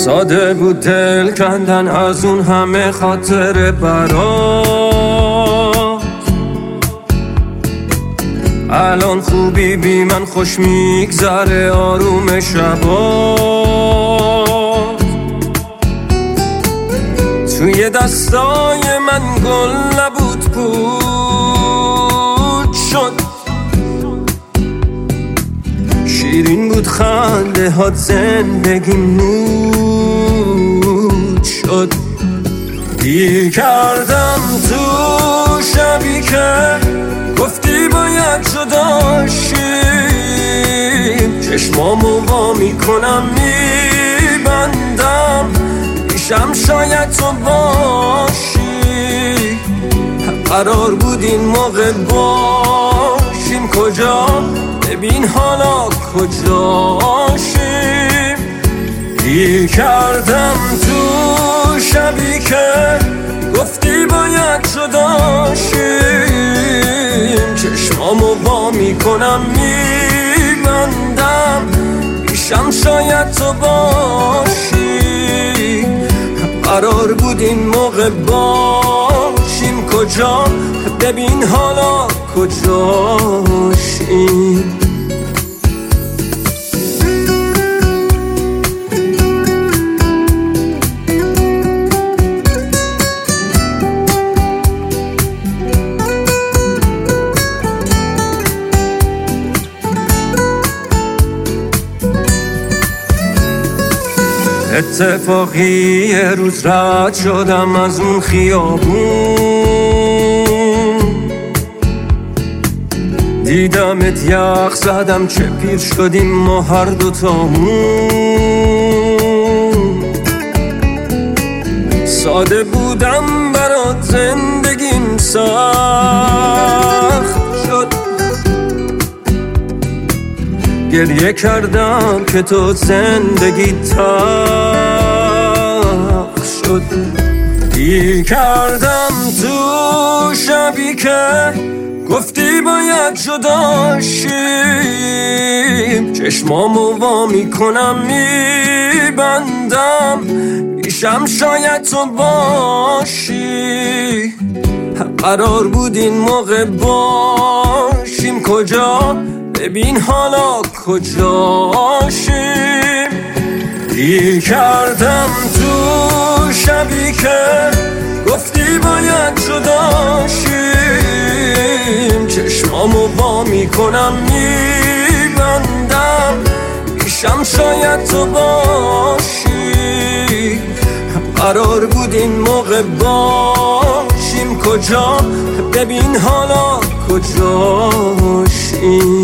ساده بود دل کندن از اون همه خاطر برات. الان خوبی بی من خوش میگذره آروم شبات. توی دستای من گل نبود پود شد، شیرین بود خنده هات زندگیم نود شد. دیر کردم تو شبی که گفتی باید جدا شیم، چشمامو وا میکنم میبندم پیشم شاید تو باشی. قرار بود این موقع باشیم کجا، ببین حالا کجاشیم. دیر کردم تو شبی که گفتی باید جدا شیم، چشمامو وا میکنم میبندم پیشم شاید تو باشی. قرار بود این موقع باشیم کجا، ببین حالا کجاشیم. اتفاقی یه روز رد شدم از اون خیابون، دیدمت یخ زدم چه پیر شدیم ما هر دوتامون. ساده بودم برات زندگیم سخت شد، گریه کردم که تو زندگی تلخ شد. دیر کردم تو شبی که گفتی باید جدا شیم، چشمامو وا میکنم میبندم پیشم شاید تو باشی. قرار بود این موقع باشیم کجا، ببین حالا کجاشیم. دیر کردم تو شبی که گفتی باید جدا شیم، چشمامو وا میکنم میبندم پیشم شاید تو باشی. قرار بود این موقع باشیم کجا، ببین حالا کجاشیم.